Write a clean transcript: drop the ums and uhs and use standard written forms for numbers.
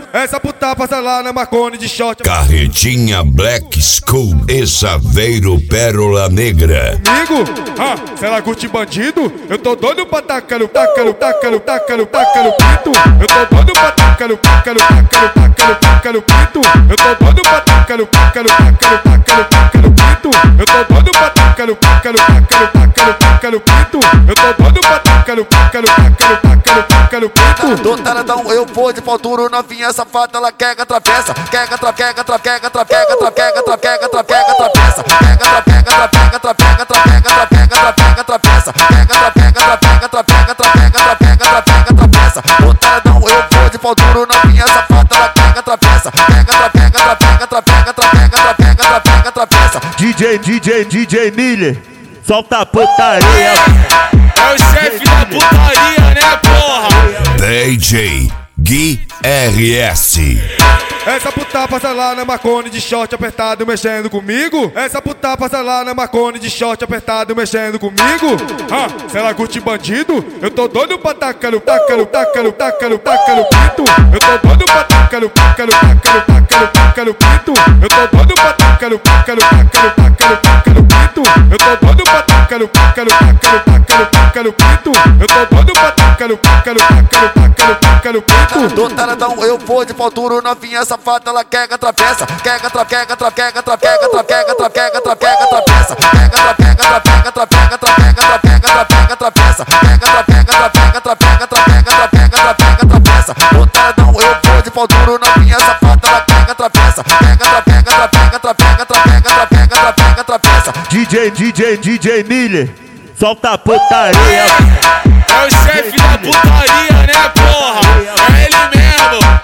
Essa puta passa lá na Marconi de short. Carretinha Black School e Saveiro Pérola Negra. Comigo? Se ela curte bandido, eu tô doido pra tacar no pito. Eu tô doido pra tacar no pito. Eu tô doido pra tacar no pito. Eu tô doido pra tacar no pito. Eu tô doido pra tacar no pito. Do taradão eu vou de pau duro, novinha safada, ela quer atravessa. Do taradão eu vou de pau duro, novinha safada, ela quer atravessa. DJ Miller, solta a putaria. É o chefe da putaria, né, porra? DJ Gui RS. Essa puta passa lá na Marconi de short apertado mexendo comigo. Essa puta passa lá na Marconi de short apertado mexendo comigo. Se ela curte bandido, eu tô doido pra tacar no pito. Eu tô doido pra tacar no pito. Eu tô doido pra tacar no pito. Eu tô doido pra tacar no pito. Eu tô doido pra tacar no pito. Do taradão eu vou de pau duro, novinha safada, ela quer atravessa. Do taradão eu vou de pau duro, novinha safada, ela quer atravessa. DJ Miller, solta a putaria. É o chefe da putaria, né, porra? É ele mesmo.